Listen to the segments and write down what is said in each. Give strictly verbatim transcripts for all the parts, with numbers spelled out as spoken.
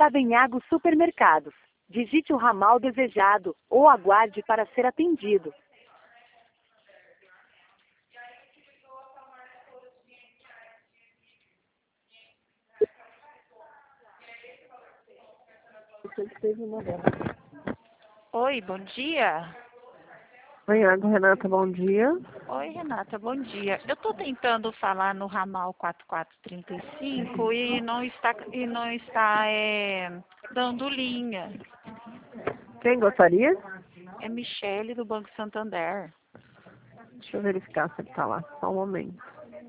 Savenhago Supermercados. Digite o ramal desejado ou aguarde para ser atendido. Oi, bom dia. Savenhago, Renata, bom dia. Oi, Renata, bom dia. Eu estou tentando falar no ramal quatro quatro três cinco e não está, e não está é, dando linha. Quem gostaria? É Michele, do Banco Santander. Deixa eu verificar se ele está lá. Só um momento.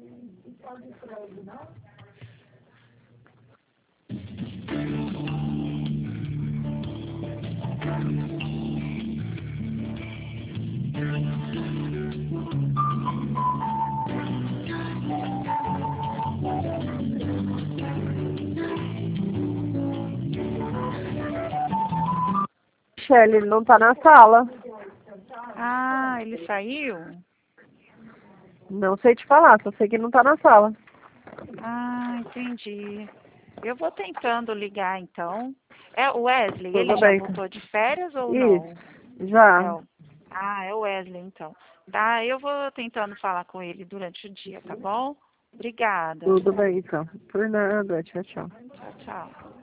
Michele, ele não está na sala. Ah, ele saiu? Não sei te falar, só sei que ele não está na sala. Ah, entendi. Eu vou tentando ligar, então. É o Wesley, Tudo ele já bem. voltou de férias ou não? Isso, já. É o... Ah, é o Wesley, então. Tá, eu vou tentando falar com ele durante o dia, tá bom? Obrigada. Tudo bem, então. Por nada. Tchau, tchau. Tchau, tchau.